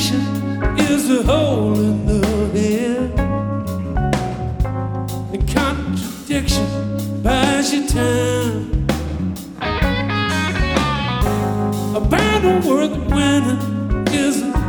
Imagination is a hole in the head. The contradiction buys you time. A battle worth winning is